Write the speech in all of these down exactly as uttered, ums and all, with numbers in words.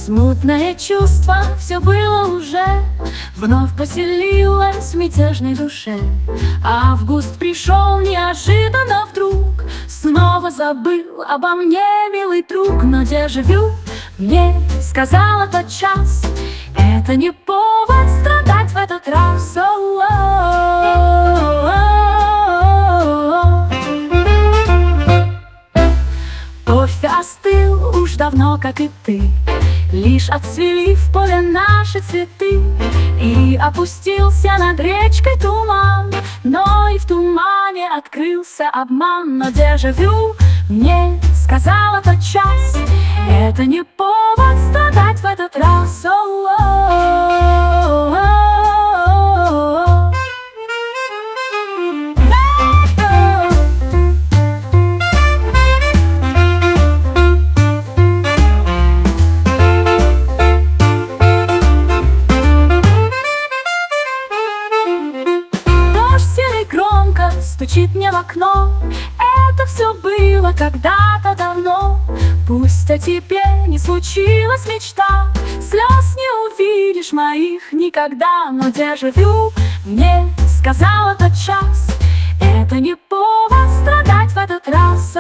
Смутное чувство, все было уже, вновь поселилось в мятежной душе. Август пришел неожиданно вдруг, снова забыл обо мне, милый друг. Но дежавю мне сказала тот час, это не повод страдать в этот раз. Кофе остыл уж давно, как и ты, лишь отцвели в поле наши цветы. И опустился над речкой туман, но и в тумане открылся обман. Но дежавю мне сказала тот час, это не повод страдать в этот раз. Стучит мне в окно, это все было когда-то давно. Пусть, а теперь не случилась мечта, слез не увидишь моих никогда. Но дежавю мне сказала тот час, это не повод страдать в этот раз.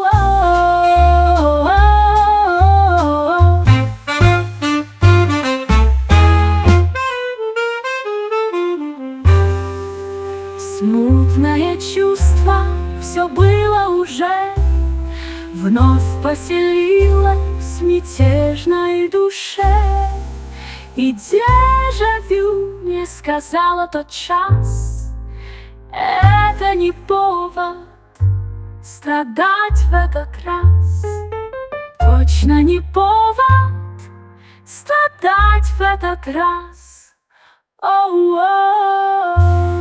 Смутное чувство, все было уже, вновь поселилось в мятежной душе. И дежавю мне сказала тот час, это не повод страдать в этот раз. Точно не повод страдать в этот раз. Оу-оу.